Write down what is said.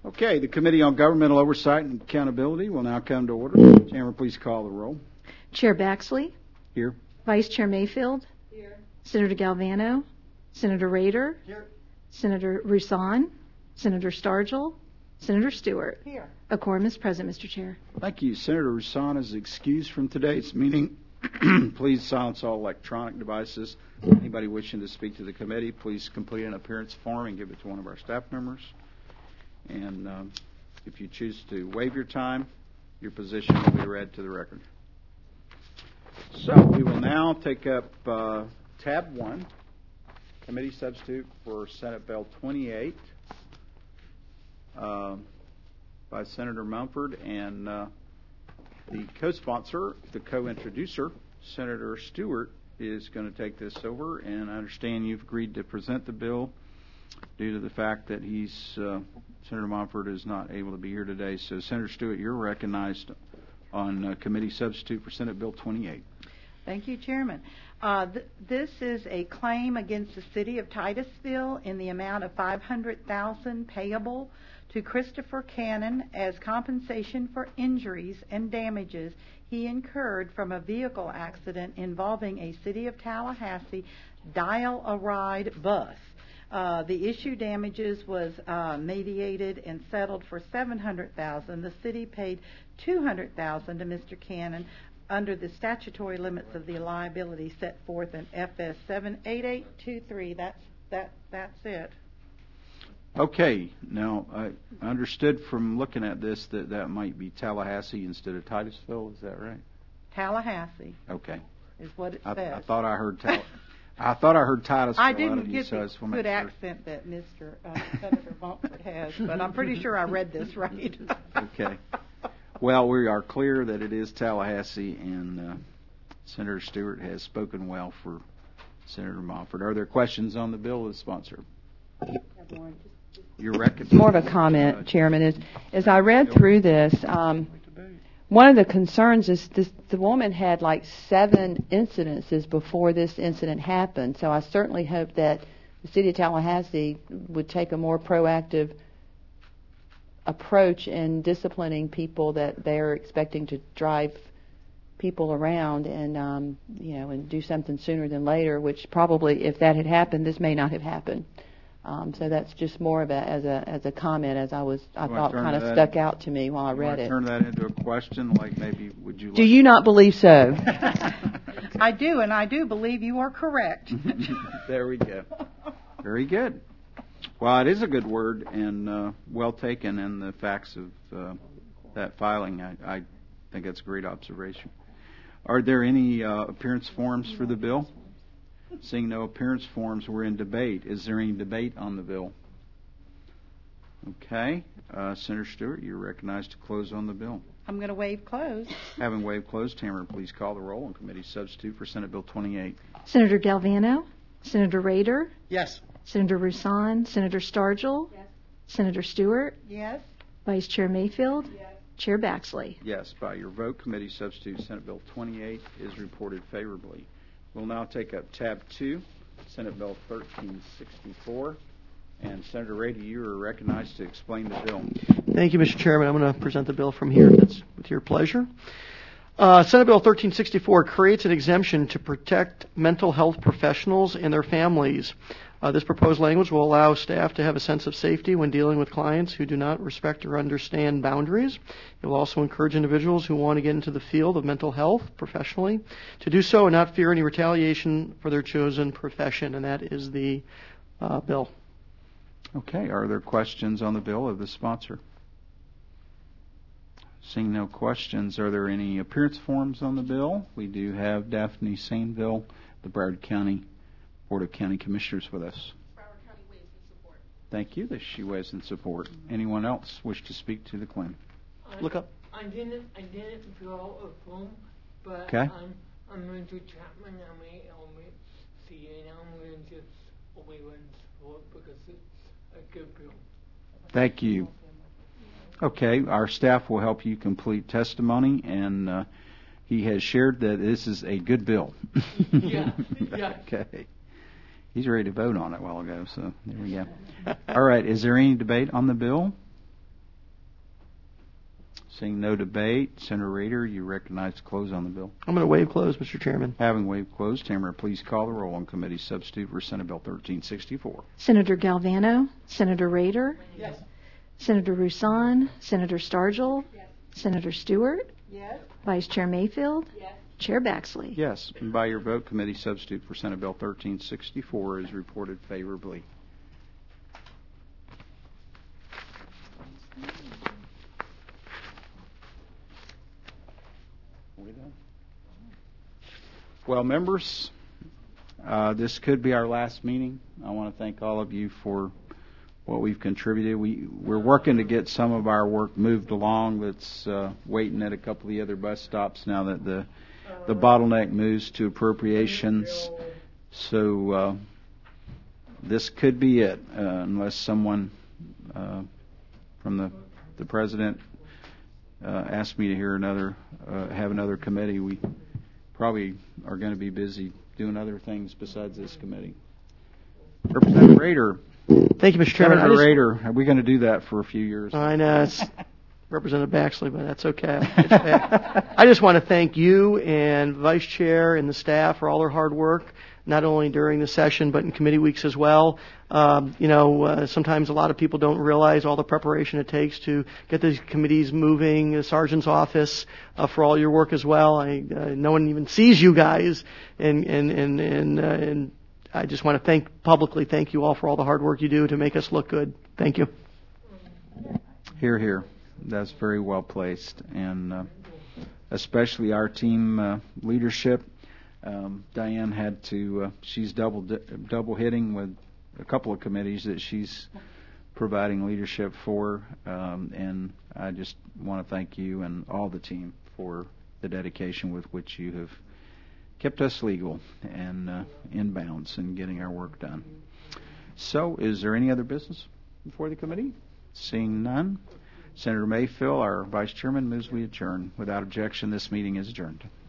Okay, the Committee on Governmental Oversight and Accountability will now come to order. Chairman, please call the roll. Chair Baxley? Here. Vice Chair Mayfield? Here. Senator Galvano? Senator Rader? Here. Senator Rusan? Senator Stargel? Senator Stewart? Here. A quorum is present, Mr. Chair. Thank you. Senator Rusan is excused from today's meeting. Please silence all electronic devices. Anybody wishing to speak to the committee, please complete an appearance form and give it to one of our staff members. And if you choose to waive your time, your position will be read to the record. So we will now take up tab 1, committee substitute for Senate Bill 28 by Senator Mumford, and the co-sponsor, the co-introducer, Senator Stewart, is going to take this over, and I understand you've agreed to present the bill due to the fact that Senator Mumford is not able to be here today. So, Senator Stewart, you're recognized on committee substitute for Senate Bill 28. Thank you, Chairman. This is a claim against the City of Titusville in the amount of $500,000 payable to Christopher Cannon as compensation for injuries and damages he incurred from a vehicle accident involving a City of Tallahassee dial-a-ride bus. The issue damages was mediated and settled for $700,000. The city paid $200,000 to Mr. Cannon under the statutory limits of the liability set forth in FS 78823. That's it. Okay. Now, I understood from looking at this that might be Tallahassee instead of Titusville. Is that right? Tallahassee. Okay. Is what it says. I thought I heard Titusville. I didn't get the good accent that Mr. Senator Mumford has, but I'm pretty sure I read this right. Okay. Well, we are clear that it is Tallahassee, and Senator Stewart has spoken well for Senator Mumford. Are there questions on the bill of the sponsor? You're recognized. More of a comment, Chairman. As I read through this, one of the concerns is the woman had like 7 incidences before this incident happened. So I certainly hope that the City of Tallahassee would take a more proactive approach in disciplining people that they're expecting to drive people around, and and do something sooner than later. Which probably, if that had happened, this may not have happened. So that's just more of as a comment, I thought kind of stuck out to me while I read it. Turn that into a question, like maybe would you? Do you not believe so? I do, and I do believe you are correct. There we go. Very good. Well, it is a good word and well taken in the facts of that filing. I think that's a great observation. Are there any appearance forms for the bill? Seeing no appearance forms, we're in debate. Is there any debate on the bill? Okay. Senator Stewart, you're recognized to close on the bill. I'm going to waive close. Having waived close, Tamara, please call the roll on committee substitute for Senate Bill 28. Senator Galvano? Senator Rader? Yes. Senator Rusan? Senator Stargel? Yes. Senator Stewart? Yes. Vice Chair Mayfield? Yes. Chair Baxley? Yes. By your vote, committee substitute Senate Bill 28 is reported favorably. We'll now take up tab 2, Senate Bill 1364. And Senator Rader, you are recognized to explain the bill. Thank you, Mr. Chairman. I'm going to present the bill from here, if that's with your pleasure. Senate Bill 1364 creates an exemption to protect mental health professionals and their families. This proposed language will allow staff to have a sense of safety when dealing with clients who do not respect or understand boundaries. It will also encourage individuals who want to get into the field of mental health professionally to do so and not fear any retaliation for their chosen profession, and that is the bill. Okay. Are there questions on the bill of the sponsor? Seeing no questions, are there any appearance forms on the bill? We do have Daphne Sainville, the Broward County Board of County Commissioners with us. Broward County waves in support. Thank you. She waves in support. Anyone else wish to speak to the claim? Look up. I didn't fill out a form, but okay. I'm going to Chapman. I'm going to just wave in support because it's a good bill. Thank you. Okay, our staff will help you complete testimony, and he has shared that this is a good bill. Yeah. Okay. He's ready to vote on it a while ago, so there we go. All right, is there any debate on the bill? Seeing no debate, Senator Rader, you recognize close on the bill. I'm going to waive close, Mr. Chairman. Having waived close, Tamara, please call the roll on committee substitute for Senate Bill 1364. Senator Galvano, Senator Rader, Yes. Senator Rusan, Senator Stargel, Senator Stewart, Yes. Vice Chair Mayfield, Yes. Chair Baxley. Yes, and by your vote, committee substitute for Senate Bill 1364 is reported favorably. Well, members, this could be our last meeting. I want to thank all of you for what we've contributed. We're working to get some of our work moved along that's waiting at a couple of the other bus stops now that the bottleneck moves to appropriations. So this could be it, unless someone from the president asked me to hear have another committee. We probably are going to be busy doing other things besides this committee. Representative Rader. Thank you, Mr. Chairman. Senator Rader, are we going to do that for a few years? I know it's Representative Baxley, but that's okay. I just want to thank you and Vice Chair and the staff for all their hard work, not only during the session but in committee weeks as well. Sometimes a lot of people don't realize all the preparation it takes to get these committees moving. The sergeant's office for all your work as well. No one even sees you guys, and I just want to publicly thank you all for all the hard work you do to make us look good. Thank you. Hear, hear. That's very well placed, and especially our team leadership. Diane had to. She's double hitting with a couple of committees that she's providing leadership for, and I just want to thank you and all the team for the dedication with which you have kept us legal and in bounds in getting our work done. So, is there any other business before the committee? Seeing none, Senator Mayfield, our Vice Chairman, moves we adjourn. Without objection, this meeting is adjourned.